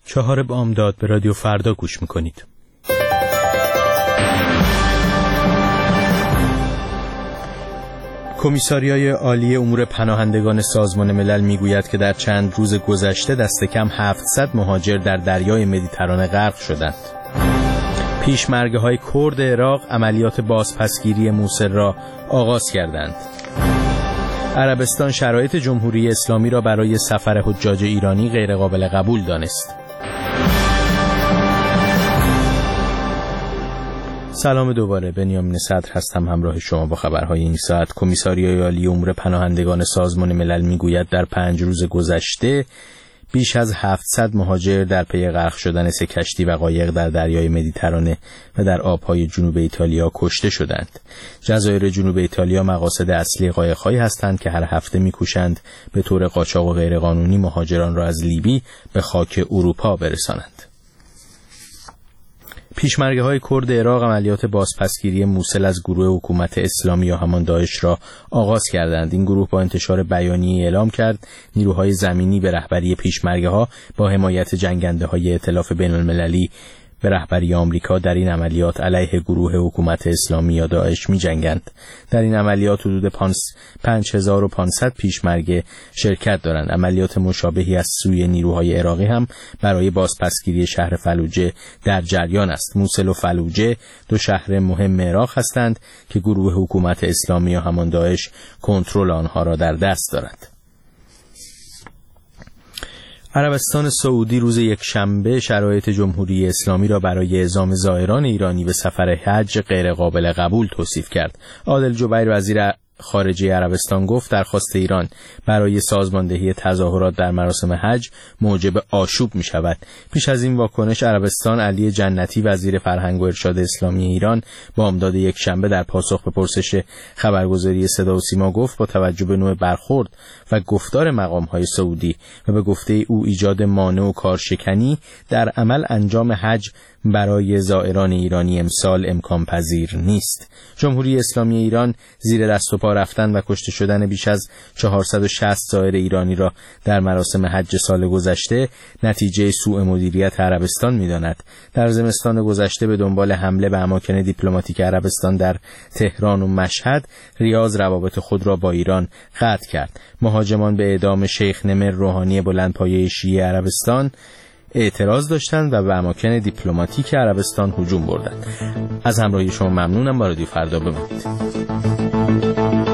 4 بامداد به رادیو فردا گوش میکنید. کمیساریای عالی امور پناهندگان سازمان ملل میگوید که در چند روز گذشته دست کم 700 مهاجر در دریای مدیترانه غرق شدند. پیشمرگه‌های کرد عراق عملیات بازپسگیری موصل را آغاز کردند. عربستان شرایط جمهوری اسلامی را برای سفر حجاج ایرانی غیرقابل قبول دانست. سلام دوباره، بنیامین صدر هستم همراه شما با خبرهای این ساعت. کمیساریای عالی امور پناهندگان سازمان ملل میگوید در 5 روز گذشته بیش از 700 مهاجر در پی غرق شدن 3 کشتی و قایق در دریای مدیترانه و در آبهای جنوب ایتالیا کشته شدند. جزایر جنوب ایتالیا مقاصد اصلی قایق‌هایی هستند که هر هفته می‌کوشند به طور قاچاق و غیرقانونی مهاجران را از لیبی به خاک اروپا برسانند. پیشمرگه‌های کرد عراق عملیات بازپسگیری موصل از گروه حکومت اسلامی یا همان داعش را آغاز کردند. این گروه با انتشار بیانیه‌ای اعلام کرد نیروهای زمینی به رهبری پیشمرگه‌ها با حمایت جنگنده‌های ائتلاف بین‌المللی به رهبری آمریکا در این عملیات علیه گروه حکومت اسلامی یا داعش می‌جنگند. در این عملیات حدود 5500 پیشمرگه شرکت دارند. عملیات مشابهی از سوی نیروهای عراقی هم برای بازپسگیری شهر فلوجه در جریان است. موصل و فلوجه 2 شهر مهم عراق هستند که گروه حکومت اسلامی یا همان داعش کنترل آنها را در دست دارد. عربستان سعودی روز یکشنبه شرایط جمهوری اسلامی را برای اعزام زائران ایرانی به سفر حج غیر قابل قبول توصیف کرد. عادل جبیر وزیر خارجه عربستان گفت درخواست ایران برای سازماندهی تظاهرات در مراسم حج موجب آشوب می شود. پیش از این واکنش عربستان، علی جنتی وزیر فرهنگ و ارشاد اسلامی ایران بامداد یکشنبه در پاسخ به پرسش خبرگزاری صدا و سیما گفت با توجه به نوع برخورد و گفتار مقام‌های سعودی و به گفته او ایجاد مانع و کارشکنی در عمل انجام حج برای زائران ایرانی امسال امکان پذیر نیست. جمهوری اسلامی ایران زیر دست و پا رفتن و کشته شدن بیش از 460 زائر ایرانی را در مراسم حج سال گذشته نتیجه سوء مدیریت عربستان می‌داند. در زمستان گذشته به دنبال حمله به اماکن دیپلماتیک عربستان در تهران و مشهد، ریاض روابط خود را با ایران قطع کرد. مهاجمان به اعدام شیخ نمر روحانی بلندپایه شیعه عربستان اعتراض داشتند و به اماکن دیپلماتیک عربستان هجوم بردند. از همراهی شما ممنونم. با رادیو فردا بمانید.